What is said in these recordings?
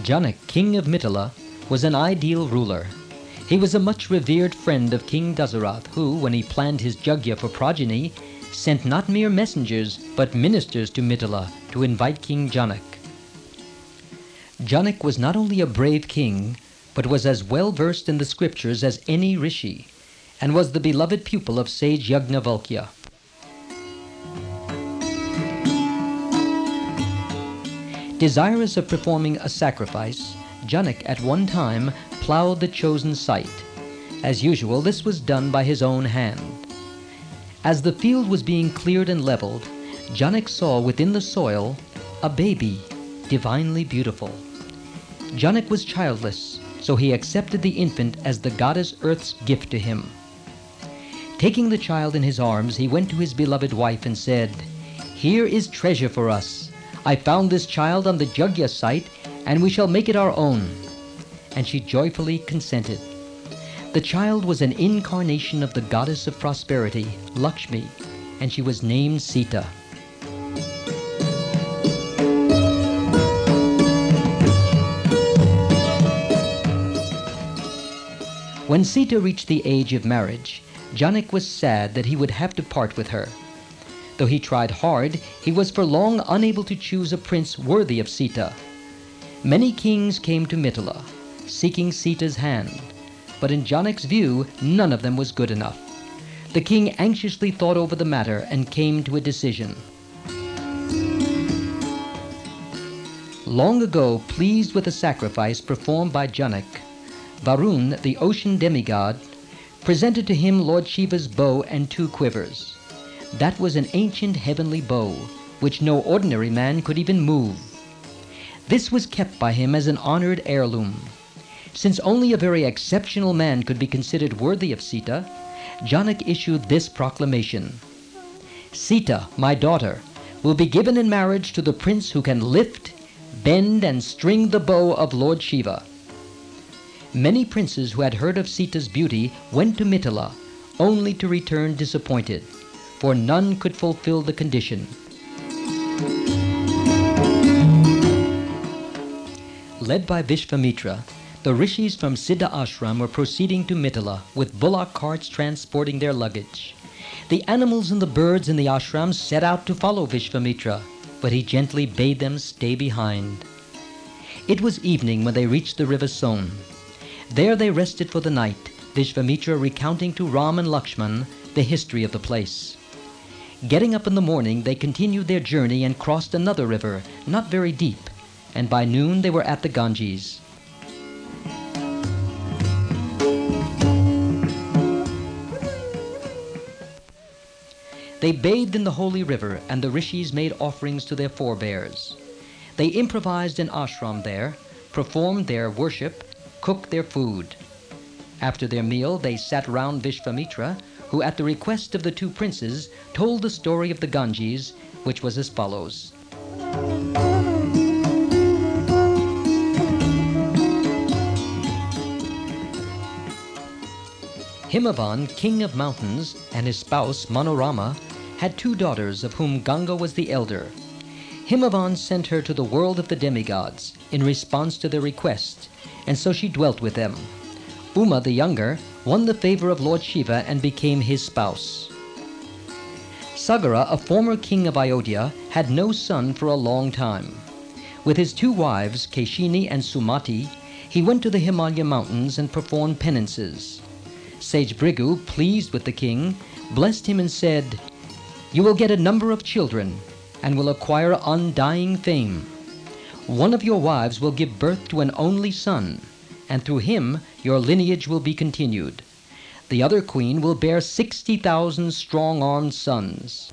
Janak, king of Mithila, was an ideal ruler. He was a much revered friend of King Dasarath, who, when he planned his yajna for progeny, sent not mere messengers, but ministers to Mithila to invite King Janak. Janak was not only a brave king, but was as well versed in the scriptures as any rishi, and was the beloved pupil of sage Yajnavalkya. Desirous of performing a sacrifice, Janak at one time plowed the chosen site. As usual, this was done by his own hand. As the field was being cleared and leveled, Janak saw within the soil a baby, divinely beautiful. Janak was childless, so he accepted the infant as the goddess Earth's gift to him. Taking the child in his arms, he went to his beloved wife and said, "Here is treasure for us. I found this child on the yajna site, and we shall make it our own." And she joyfully consented. The child was an incarnation of the goddess of prosperity, Lakshmi, and she was named Sita. When Sita reached the age of marriage, Janak was sad that he would have to part with her. Though he tried hard, he was for long unable to choose a prince worthy of Sita. Many kings came to Mithila, seeking Sita's hand, but in Janak's view, none of them was good enough. The king anxiously thought over the matter and came to a decision. Long ago, pleased with the sacrifice performed by Janak, Varun, the ocean demigod, presented to him Lord Shiva's bow and 2 quivers. That was an ancient heavenly bow, which no ordinary man could even move. This was kept by him as an honored heirloom. Since only a very exceptional man could be considered worthy of Sita, Janak issued this proclamation: "Sita, my daughter, will be given in marriage to the prince who can lift, bend, and string the bow of Lord Shiva." Many princes who had heard of Sita's beauty went to Mithila, only to return disappointed, for none could fulfill the condition. Led by Vishvamitra, the rishis from Siddha Ashram were proceeding to Mithila with bullock carts transporting their luggage. The animals and the birds in the ashram set out to follow Vishvamitra, but he gently bade them stay behind. It was evening when they reached the river Son. There they rested for the night, Vishvamitra recounting to Ram and Lakshman the history of the place. Getting up in the morning, they continued their journey and crossed another river, not very deep, and by noon they were at the Ganges. They bathed in the holy river, and the rishis made offerings to their forebears. They improvised an ashram there, performed their worship, cooked their food. After their meal, they sat round Vishvamitra, who at the request of the 2 princes told the story of the Ganges, which was as follows. Himavan, king of mountains, and his spouse Manorama had 2 daughters, of whom Ganga was the elder. Himavan sent her to the world of the demigods in response to their request, and so she dwelt with them. Uma, the younger, won the favor of Lord Shiva and became his spouse. Sagara, a former king of Ayodhya, had no son for a long time. With his 2 wives, Keshini and Sumati, he went to the Himalaya mountains and performed penances. Sage Bhrigu, pleased with the king, blessed him and said, "You will get a number of children and will acquire undying fame. One of your wives will give birth to an only son, and through him your lineage will be continued. The other queen will bear 60,000 strong-armed sons."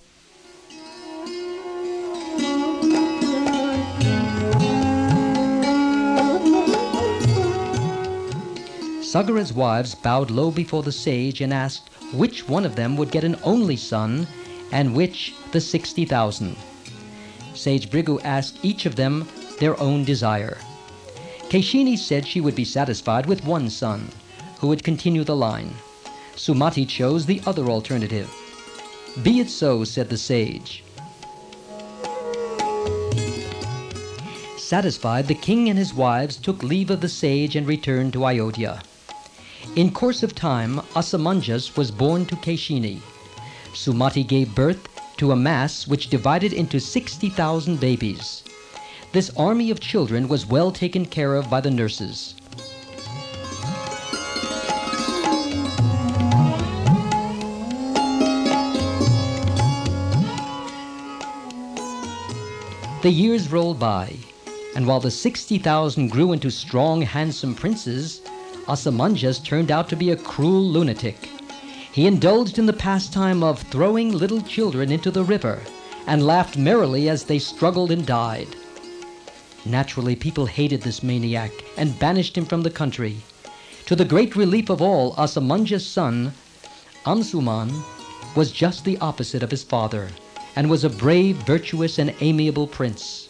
Sagara's wives bowed low before the sage and asked which one of them would get an only son and which the 60,000. Sage Bhrigu asked each of them their own desire. Keshini said she would be satisfied with 1 son, who would continue the line. Sumati chose the other alternative. "Be it so," said the sage. satisfied, the king and his wives took leave of the sage and returned to Ayodhya. In course of time, Asamanjas was born to Keshini. Sumati gave birth to a mass which divided into 60,000 babies. This army of children was well taken care of by the nurses. The years rolled by, and while the 60,000 grew into strong, handsome princes, Asamanjas turned out to be a cruel lunatic. He indulged in the pastime of throwing little children into the river and laughed merrily as they struggled and died. Naturally, people hated this maniac and banished him from the country. To the great relief of all, Asamanjas' son, Amsuman, was just the opposite of his father, and was a brave, virtuous, and amiable prince.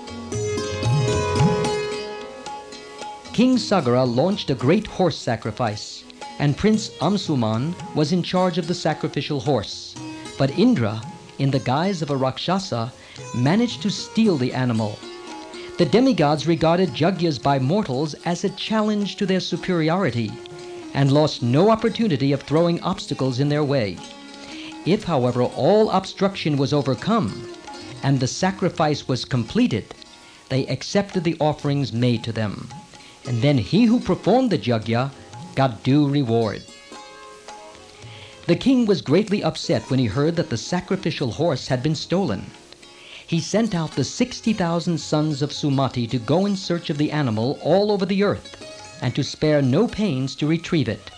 King Sagara launched a great horse sacrifice, and Prince Amsuman was in charge of the sacrificial horse. But Indra, in the guise of a Rakshasa, managed to steal the animal. The demigods regarded yagyas by mortals as a challenge to their superiority, and lost no opportunity of throwing obstacles in their way. If, however, all obstruction was overcome and the sacrifice was completed, they accepted the offerings made to them, and then he who performed the yagya got due reward. The king was greatly upset when he heard that the sacrificial horse had been stolen. He sent out the 60,000 sons of Sumati to go in search of the animal all over the earth, and to spare no pains to retrieve it.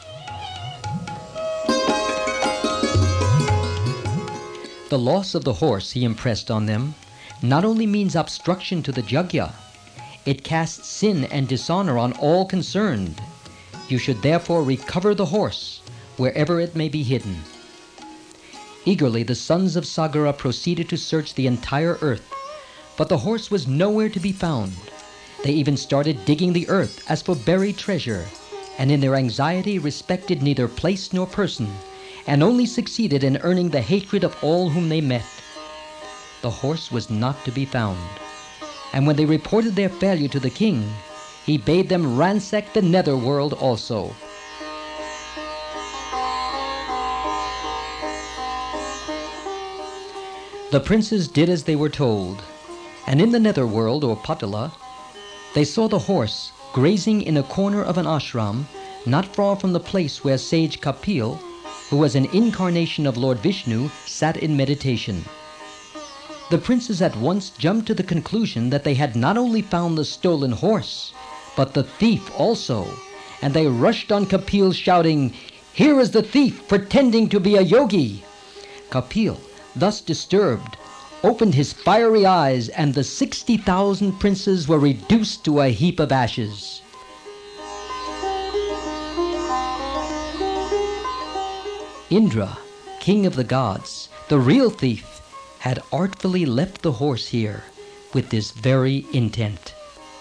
The loss of the horse, he impressed on them, not only means obstruction to the yagya, it casts sin and dishonor on all concerned. You should therefore recover the horse, wherever it may be hidden. Eagerly the sons of Sagara proceeded to search the entire earth, but the horse was nowhere to be found. They even started digging the earth as for buried treasure, and in their anxiety respected neither place nor person, and only succeeded in earning the hatred of all whom they met. The horse was not to be found, and when they reported their failure to the king, he bade them ransack the netherworld also. The princes did as they were told, and in the netherworld, or Patala, they saw the horse grazing in a corner of an ashram not far from the place where sage Kapil, who was an incarnation of Lord Vishnu, sat in meditation. The princes at once jumped to the conclusion that they had not only found the stolen horse, but the thief also, and they rushed on Kapil shouting, "Here is the thief pretending to be a yogi!" Kapil, thus disturbed, opened his fiery eyes, and the 60,000 princes were reduced to a heap of ashes. Indra, king of the gods, the real thief, had artfully left the horse here with this very intent.